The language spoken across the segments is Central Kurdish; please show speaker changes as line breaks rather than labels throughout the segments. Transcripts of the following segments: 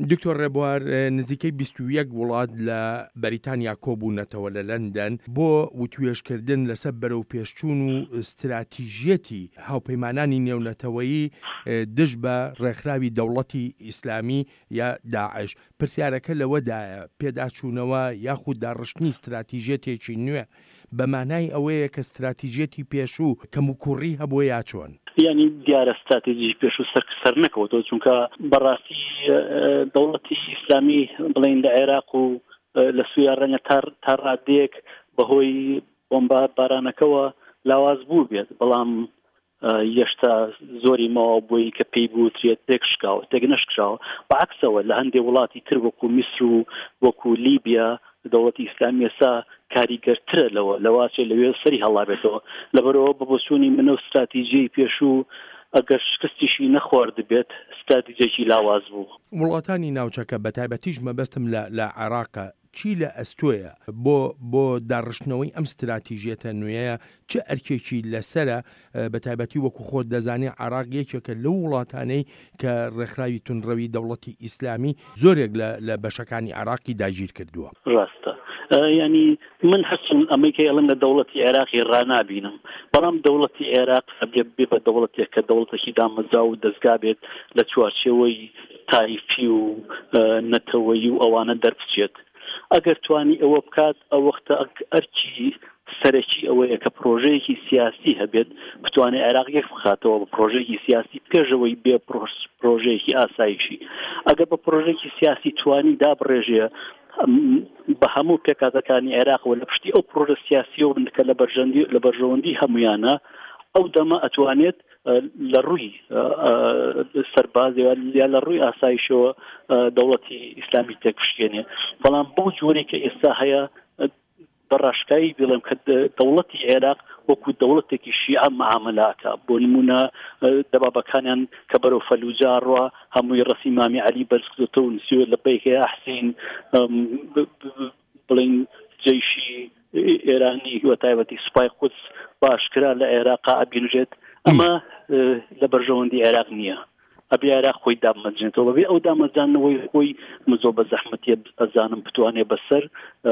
دکتۆر ڕێبوار نزیکەی 21 وڵات لە بەریتانیا کۆبوونەتەوە لە لەندەن بۆ وتوێژکردن لەسەر بەرەو پێشچوون و استراتیژیەتی هاوپەیمانانی نێونەتەوەیی دژ بە ڕێکخراوی دەوڵەتی ئیسلامی یا داعش. پرسیارەکە لەوەدایە پێداچوونەوە یاخود داڕشتنی استراتیژیەتێکی نوێ بە مانای ئەوەیە کە استراتیژیەتی پێشوو کەم و کوڕی هەبووە یا چۆن؟
یعنی دیارە استراتیژی پێشوو سەر نەکەوتەوە، چونکە بەڕاستی دەوڵەتی ئیسلامی بڵین لە عێراق و لە سووریا ڕەنگە تا ڕادەیەک بەهۆی بۆمبارانەکەەوە لاواز بوو بێت، بەڵام هێشتا زۆری ماوە بۆی کە پێی بوترێت تێک نەشکراوە. بەعکسەوە لە هەندێک وڵاتی تر وەکو میسر و وەکو لیبیا دەوڵەتی ئیسلامی ئێستا کاریگەرترە لەواتێ لەوێ سەری هەڵابێتەوە. لەبەرەوە بەبووچوونی منە و استراتیژیەی پێشوو ئەگەر شکستیشی نەخوارد بێت استراتیژیەکی لاواز بوو.
وڵاتانی ناوچەکە بەتایبەتیش مەبەستم لە عێراقە چی لە ئەستۆیە بۆ داڕشتنەوەی ئەم استراتیژیەتە نوێیە، چه ئەرکێکی لەسرە؟ بەتایبەتی وەکو خۆت دەزانێ عێراق یەکێکە لەو وڵاتانەی کە ڕێکخراوی تونڕەوی دەوڵەتی ئیسلامی زۆرێک لە بەشەکانی عێراقی داگیر کردووە.
ڕاستە، ینی من هەرچەند ئەمریکا ئەڵم لە دەوڵەتی عێراقی ڕانابینم، بەڵام دەوڵەتی عێراق بێ بە دەوڵەتێک کە دەوڵەتێکی دامەزا و دەستگا بێت لە چوارچێوەی تایفی و نەتەوەیی و ئەوانە دەربچێت. ئەگەر توانی ئەوە بکات ئەو وەختە ئەرکی سەرەکی ئەوەیە کە پرۆژەیەکی سیاسی هەبێت بتوانێت عێراق یەک بخاتەوە بە پرۆژەیەکی سیاسی پێشەوەی بێ پرۆژەیەکی ئاسایشی. ئەگەر بە پرۆژەیەکی سیاسی توانی دابڕێژێ بە هەموو پێکاتەکانی عێراقەوە لە پشتی ئەو پرۆژە سیاسیەوە بنکە لە بەرژەوەندی هەمویانە، ئەو دەمە ئەتوانێت لە ڕووی سەربازیەوە یا لە ڕووی ئاسایشەوە دەوڵەتی ئیسلامی تێکشکێنێ. بەڵام بۆ جۆرێک کە ئێستا هەیە بەڕاشکایی بڵێم کە دەوڵەتی عێراق وەکو دەوڵەتێکی شیعە معاملاتە. بۆ نمونە دەبابەکانیان کە بەرەو فەلوجا ڕوا هەمووی ڕەسی مامی عەلی بەرزکردوتەوە و نسیوە لە بەیکە حسین بڵین جەیشی ئێرانی وە تایبەتی سوپای قودس باشکرا لە عێراقا ئەبینژێت. ئەمە لە بەرژەوەندی عێراق نییە، ئەبێ عێراق خۆی دامەزێنێتەوە. بەبێ ئەو دامەزانەوەی خۆی مزۆ بە زەحمەتی ئەزانم بتوانێت بەسەر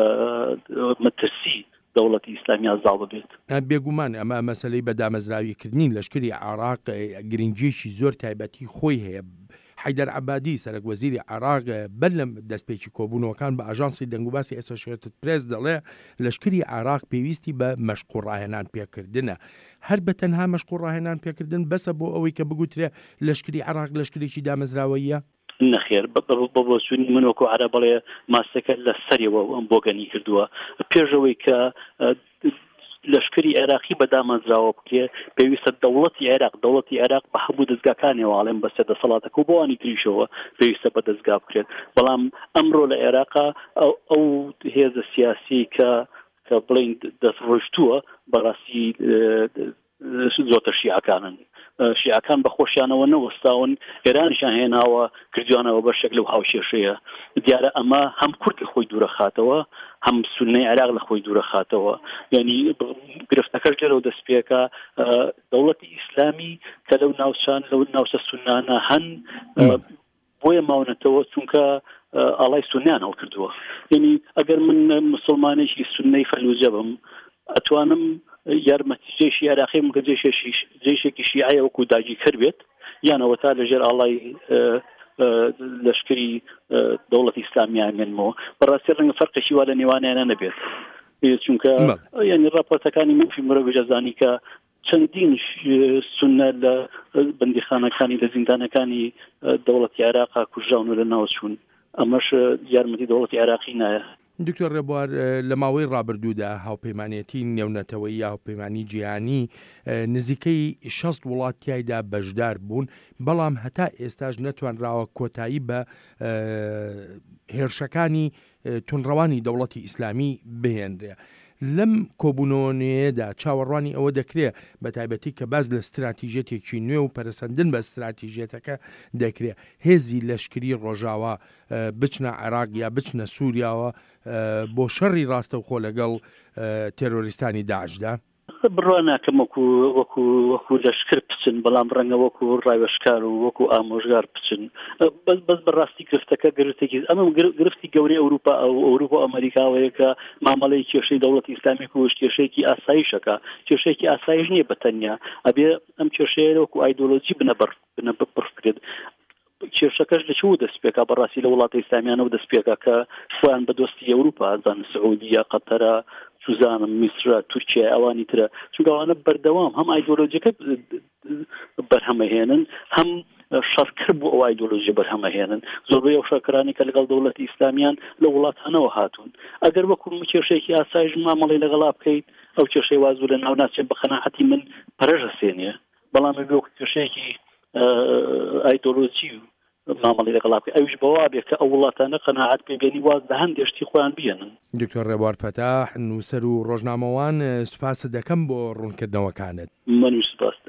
مەترسی دەوڵەتی ئیسلامی ئازاڵ بێت.
بێگومان ئەمە مەسەلەی بە دامەزراویکردنی لەشکری عێراق گرنگیشی زۆر تایبەتی خۆی هەیە. حیدەر عەبادی سەرۆک وەزیری عێراق بەر لە دەستپێکی کۆبوونەوەکان بە ئاژانسی دەنگوباسی ئەسۆسیێتد پرێس دەڵێ لەشکری عێراق پێویستی بە مەشق و ڕاهێنان پێکردنە. هەر بە تەنها مەشق و ڕاهێنان پێکردن بەسە بۆ ئەوەی کە بگوترێ لەشکری عێراق لەشکرێکی دامەزراوەیە؟
نەخێر، بەبووچوونی من وەکو عەرە بڵێ ماسەکە لە سەریەوە ئەم بۆگەنی کردووە. پێشەوەی کە لەشکری عێراقی بەدامەزراوە بکێ پێویستە دەوڵەتی عێراق بە هەموو دەستگاکانیواڵێن بە سەردەسەڵاتەکە و بۆوانی تریشەوە پێویستە بە دەستگا بکرێت. بەڵام ئەمڕۆ لە عێراقا ئەو هێزە سیاسی کە بڵین دەستڕۆشتووە بەڕاستی زۆرتر شیعەکان بە خۆشیانەوە نەوەستاون، ئێرانیشان هێناوە کردوانەوە بەشێک لەو هاوشێشەیە. دیارە ئەمە هەم کورد لە خۆی دوورە خاتەوە، هەم سونەی عێراق لە خۆی دوورە خاتەوە. یعنی گرفتەکەش لێرەوە دەست پێکە دەوڵەتی ئیسلامی کە لەو ناوچە سونانە هەن بۆیە ماونەتەوە چونکە ئاڵای سونیان هەڵ کردووە. یعنی ئەگەر من مسلمانێکی سونەی فەلوجە بم ئەتوانم یارمەتی جێشی عێراقیم کە جێشێکی شیعە وەکو داگی کرد بێت یانەوە تا لەژێر ئاڵای لەشکری دەوڵەتی ئیسلامیان منمەوە. بەڕاستی ڕەنگە فەرقێکی وا لە نێوانیانە نەبێت، چونکە یعنی ڕاپۆرتەکانی منفی مرۆڤ کە چەندین سونە لە بەندیخانەکانی لە زیندانەکانی دەوڵەتی عێراقا کوژراون و لە ناوچوون. ئەمەش یارمەتی دەوڵەتی عێراقی نایە.
دکتۆر ڕێبوار لە ماوەی ڕابردوودا هاوپەیمانێتی نێونەتەوەی یا هاوپەیمانی جیهانی نزیکەی 60 وڵات تایدا بەشدار بوون، بەڵام هەتا ئێستاش نەتوانراوە کۆتایی بە هێرشەکانی تونڕەوانی دەوڵەتی ئیسلامی بهێنرێ. لەم کۆبوونەوەیەدا چاوەڕوانی ئەوە دەکرێت بە تایبەتی کە باز لە استراتیژێتێکی نوێ و پەرسەندن بە استراتیژێتەکە دەکرێت هێزی لەشکری ڕۆژاوە بچنە عێراق یا بچنە سووریاوە بۆ شەڕی ڕاستەوخۆ لەگەڵ تێرۆریستانی داعشدا؟
بڕوان ناکەم وەکو لەشکر بچن بەڵام ڕەنگە وەکو ڕایوەشکار و وەکو ئامۆژگار بچن بەس بەڕاستی گرفتەکە گرفتێکی ئەمە گرفتی گەورەی ئەوروپا ئەوروپا ئەمریکاوەیە کە مامەڵەی کێشەی دەوڵەتی ئیسلامی کوشت کێشەیەکی ئاسایشەکە کێشەیەکی ئاسایش نییە بەتەنیا ئەبێ ئەم کێشەیە وەکو ئایدۆلۆجی بنەبڕکرێت کێشەکەش لە چوو دەست پێکا بەڕاستی لە وڵاتی ئیسلامیانەوە دەست پێکا کە خۆیان بە دۆستی ئەوروپا زان سعودیە قەتەرە سوزانم میسرە تورکیا ئەوانی ترە چونکەوانە بەردەوام هەم ئایدۆلۆجیەکە بەرهەمەهێنن هەم شەڕکرد بۆ ئەو ئایدۆلۆژی بەرهەمەهێنن زۆربەی ئەو شەڕکرانی کە لەگەڵ دەوڵەتی ئیسلامیان لە وڵاتانەوە هاتوون ئەگەر وەکو کێشەیەکی ئاسایش مامەڵی لەگەڵا بکەیت ئەو کێشەی وازوو لە ناو ناچێت بە قەناعەتی من پەرەژەسێنێ بەڵام وەکو کێشەیەکی ئایدۆلۆجی مامەڵی لەگەڵا بکەیت ئەویش بەوا بێت کە ئەو وڵاتانە قەناعەت پێبێنی واز لە هەندێشتی خۆیان بێنن.
دکتۆر ڕێبوار فەتاح نووسەر و ڕۆژنامەوان سوپاس دەکەم بۆ ڕوونکردنەوەکانت.
من سوپاس